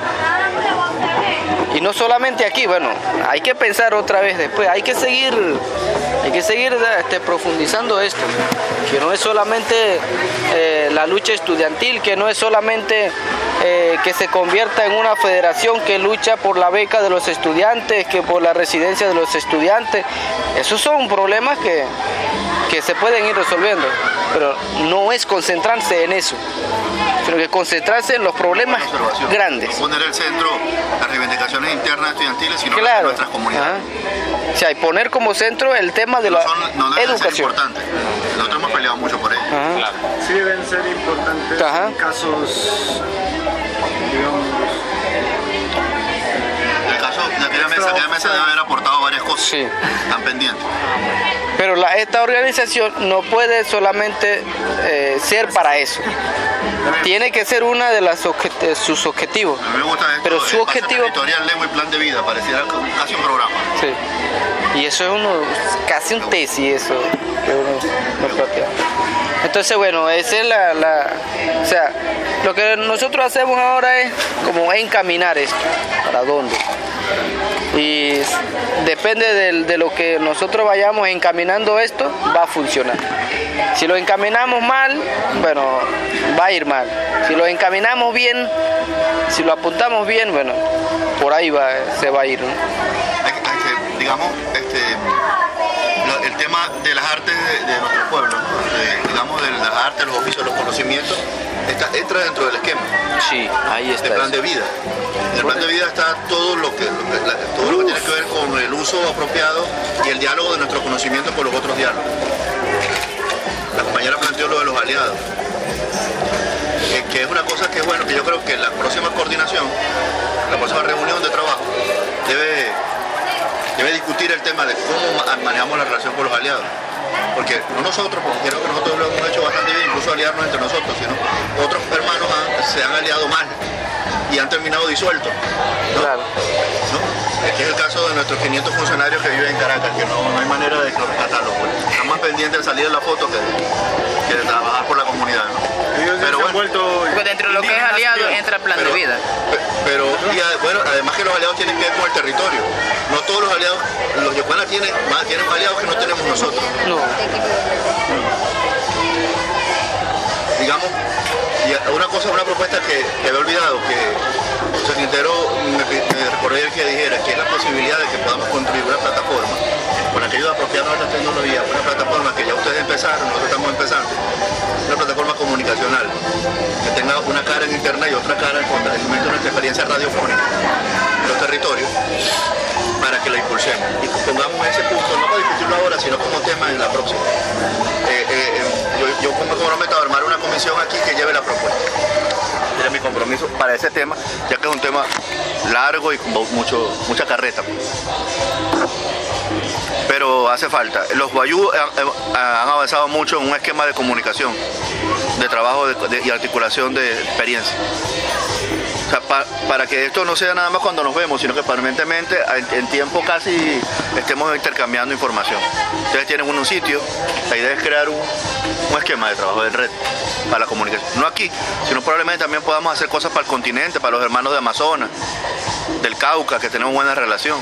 Y no solamente aquí, bueno, hay que pensar otra vez después, hay que seguir, hay que seguir este, profundizando esto, que no es solamente eh, la lucha estudiantil, que no es solamente eh, que se convierta en una federación que lucha por la beca de los estudiantes, que por la residencia de los estudiantes. Esos son problemas que, que se pueden ir resolviendo, pero no es concentrarse en eso, sino que concentrarse en los problemas Observación. grandes. Poner el centro las reivindicaciones internas estudiantiles, sino las de Claro. nuestras comunidades. Ajá. O sea, y poner como centro el tema de No, la son, no deben ser educación. importantes. Nosotros hemos peleado mucho por ello. Ajá. Sí deben ser importantes Ajá. en casos, digamos, En el caso de aquella mesa, aquella mesa debe haber aportado varias cosas. Sí. Están pendientes. Pero la, esta organización no puede solamente eh, ser para eso. Tiene que ser una de las objet- sus objetivos. A mí me gusta esto. Pero su espacio objetivo- territorial, lengua y plan de vida. Pareciera como casi un programa. Sí. Y eso es uno, casi un tesis, eso que uno, uno plantea. Entonces, bueno, esa es la, la, o sea, lo que nosotros hacemos ahora es como encaminar esto, ¿para dónde? Y depende del- de, lo que nosotros vayamos encaminando esto, va a funcionar. Si lo encaminamos mal, bueno, va a ir mal. Si lo encaminamos bien, si lo apuntamos bien, bueno, por ahí va, se va a ir, ¿no? Hay- hay que, digamos, este, lo- el tema de las artes de, de nuestro pueblo, ¿no? De, digamos, de las artes, los oficios, los conocimientos, está, entra dentro del esquema Sí, ahí del está. plan eso. de vida. En el plan de vida está todo lo que, lo que- la- todo lo que tiene que ver con el uso apropiado y el diálogo de nuestro conocimiento con los otros diálogos. La compañera planteó lo de los aliados, que, que es una cosa que es bueno, que yo creo que la próxima coordinación, la próxima reunión de trabajo, debe, debe discutir el tema de cómo ma- manejamos la relación con los aliados. Porque no nosotros, porque creo que nosotros lo hemos hecho bastante bien, incluso aliarnos entre nosotros, sino otros hermanos han- se han aliado mal y han terminado disueltos. ¿no? Claro. ¿no? Este es el caso de nuestros quinientos funcionarios que viven en Caracas, que no, no hay manera de rescatarlos. Pues. Están más pendientes de salir en la foto que de, que de trabajar por la comunidad. ¿no? ellos Pero se han bueno. vuelto Porque dentro de lo que es indígenas, aliado digamos. entra el plan Pero, de vida. pe- pero y ade- bueno, además que los aliados tienen que ver con el territorio. No todos los aliados, los Yocuana tienen, más- tienen aliados que no tenemos nosotros. No. Digamos, y una cosa, una propuesta que, que había olvidado, que José Quintero me, me recordó ayer que dijera, que es la posibilidad de que podamos construir una plataforma con la que ayuda a apropiar nuestra tecnología, una plataforma que ya ustedes empezaron, nosotros estamos empezando, una plataforma comunicacional, que tenga una cara en internet y otra cara con el momento de nuestra experiencia radiofónica en los territorios, para que la impulsemos y pongamos ese punto, no para discutirlo ahora, sino como tema en la próxima. Eh, eh, eh, yo, yo me comprometo a armar una comisión aquí que lleve la propuesta. Era mi compromiso para ese tema, ya que es un tema largo y con mucho, mucha carreta. Pero hace falta. Los guayú han, han avanzado mucho en un esquema de comunicación, de trabajo de, de, y articulación de experiencia. O sea, pa, para que esto no sea nada más cuando nos vemos, sino que permanentemente en, en tiempo casi estemos intercambiando información. Ustedes tienen un, un sitio, la idea es crear un, un esquema de trabajo de red para la comunicación. No aquí, sino probablemente también podamos hacer cosas para el continente, para los hermanos de Amazonas, del Cauca, que tenemos buena relación.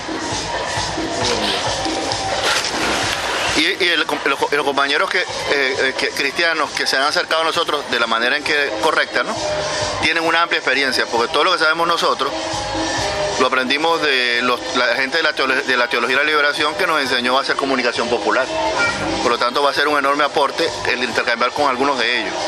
Y, y el, los, los compañeros que, eh, que, cristianos que se han acercado a nosotros de la manera en que correcta, ¿no? Tienen una amplia experiencia, porque todo lo que sabemos nosotros lo aprendimos de los, la gente de la, teología, de la Teología de la Liberación, que nos enseñó a hacer comunicación popular. Por lo tanto, va a ser un enorme aporte el intercambiar con algunos de ellos.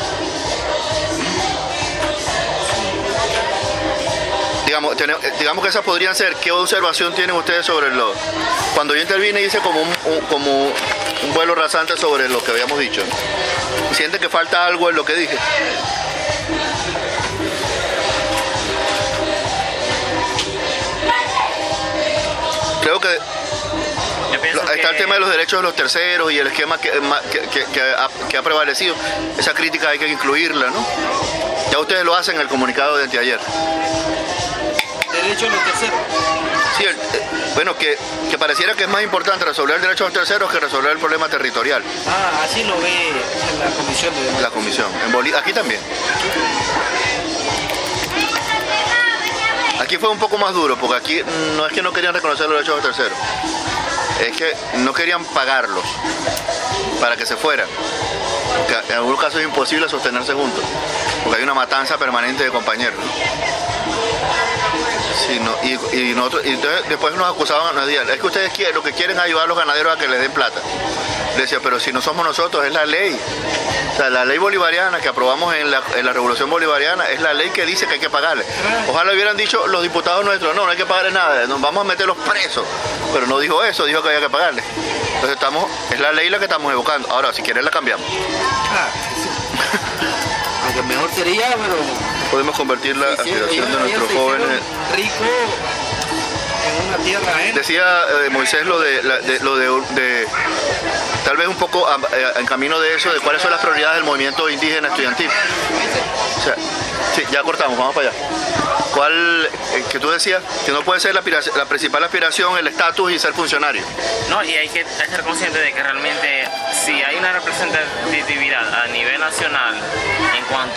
Digamos, tenemos, digamos que esas podrían ser. ¿Qué observación tienen ustedes sobre lo? Cuando yo intervine hice como un, un, como un vuelo rasante sobre lo que habíamos dicho. ¿Sienten que falta algo en lo que dije? Creo que está que... el tema de los derechos de los terceros y el esquema que, que, que, que, ha, que ha prevalecido. Esa crítica hay que incluirla, ¿no? Ya ustedes lo hacen en el comunicado de anteayer. Derecho de los terceros. Sí, el, eh, bueno, que, que pareciera que es más importante resolver el derecho de los terceros que resolver el problema territorial. Ah, así lo ve en la comisión de... La comisión. En Bolivia, aquí también. Aquí fue un poco más duro, porque aquí no es que no querían reconocer los derechos de los terceros, es que no querían pagarlos para que se fueran. Porque en algunos casos es imposible sostenerse juntos, porque hay una matanza permanente de compañeros. Sí, no, y, y, nosotros, y entonces después nos acusaban, nos decían, es que ustedes quieren, lo que quieren es ayudar a los ganaderos a que les den plata. Le decía, pero si no somos nosotros, es la ley. O sea, la ley bolivariana que aprobamos en la, en la Revolución Bolivariana es la ley que dice que hay que pagarle. Ojalá hubieran dicho los diputados nuestros, no, no hay que pagarle nada, nos vamos a meterlos presos. Pero no dijo eso, dijo que había que pagarle. Entonces estamos, es la ley la que estamos evocando. Ahora, si quieren la cambiamos. Ah, lo que mejor sería, pero... Podemos convertir la sí, sí, aspiración ellos, de nuestros jóvenes... rico en una tierra ajena. Decía eh, Moisés lo de, la, de, lo de, de tal vez un poco a, a, en camino de eso, de cuáles son las prioridades del movimiento indígena estudiantil. O sea, sí, ya cortamos, vamos para allá. ¿Cuál, eh, que tú decías, que no puede ser la, la principal aspiración el estatus y ser funcionario? No, y hay que estar consciente de que realmente si hay una representatividad a nivel nacional en cuanto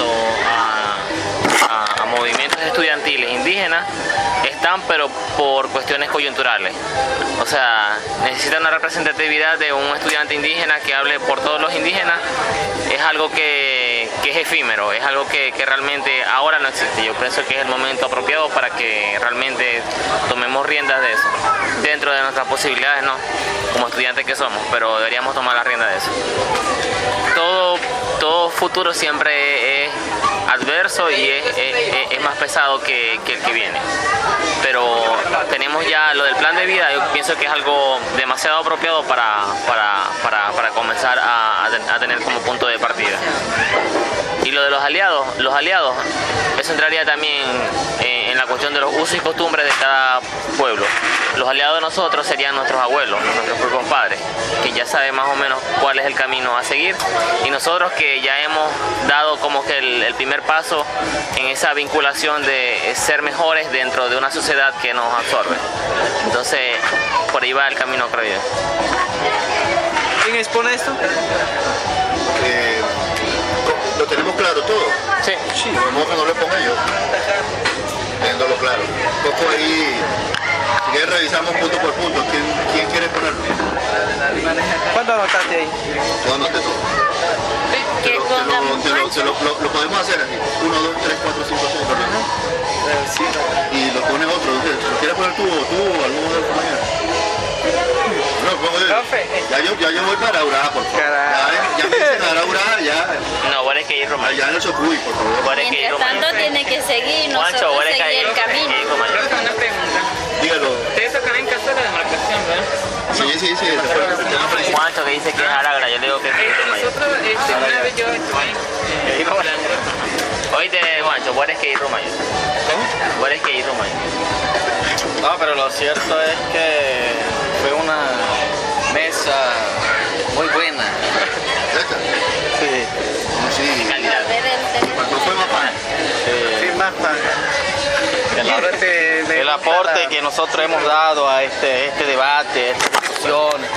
a, a, a movimientos estudiantiles indígenas, están pero por cuestiones coyunturales. O sea, necesita una representatividad de un estudiante indígena que hable por todos los indígenas. Es algo que, que es efímero, es algo que, que realmente ahora no existe. Yo pienso que es el momento apropiado para que realmente tomemos riendas de eso, dentro de nuestras posibilidades, ¿no? Como estudiantes que somos, pero deberíamos tomar la rienda de eso. Todo, todo futuro siempre es adverso y es, es, es más pesado que, que el que viene. Pero tenemos ya lo del plan de vida, yo pienso que es algo demasiado apropiado para, para, para, para comenzar a, a tener como punto de partida. Y lo de los aliados, los aliados, eso entraría también en, en la cuestión de los usos y costumbres de cada pueblo. Los aliados de nosotros serían nuestros abuelos, nuestros propios padres, que ya saben más o menos cuál es el camino a seguir, y nosotros que ya hemos dado como que el, el primer paso en esa vinculación de ser mejores dentro de una sociedad que nos absorbe. Entonces, por ahí va el camino, creo yo. ¿Quién expone esto? Eh, ¿Lo tenemos claro todo? Sí. Sí, de modo que no le ponga yo. Teniéndolo claro. Un poco ahí, si quieres revisamos punto por punto. ¿Quién, quién quiere ponerlo? ¿Cuánto anotaste ahí? Yo anoté todo. Que Te lo, te lo, te lo, te lo, lo, lo podemos hacer así. uno, dos, tres, cuatro, cinco, seis, y lo pone otro. ¿Lo quieres poner tú o tú o alguno de los compañeros? No, pongo yo. Ya yo, ya yo voy para Aurora, por favor. Ya, ya me dicen a Aurora, ya. No, vos eres que ir Román. Allá en el Socuy, por favor. Vos eres que ir mientras Román. tanto tiene que seguir, Juancho, nosotros vos eres que seguir ir el camino. Una pregunta. Dígalo. Ustedes tocan en casa de la demarcación, ¿verdad? Sí, sí, sí, ese fue el tema principal. Juancho que dice que es Aragra, yo le digo que es Este, Román. nosotros, este, una vez yo estuve eh, hablando. Oye, Oíste, Juancho, ¿cuál es que ir Romayo? ¿Cómo? ¿Cuál es que ir Romayo? No, pero lo cierto es que fue una mesa muy buena. Sí. Sí. ¿Cuánto fue, papá? Sí, más para... El, el aporte que nosotros hemos dado a este, este debate, a esta discusión.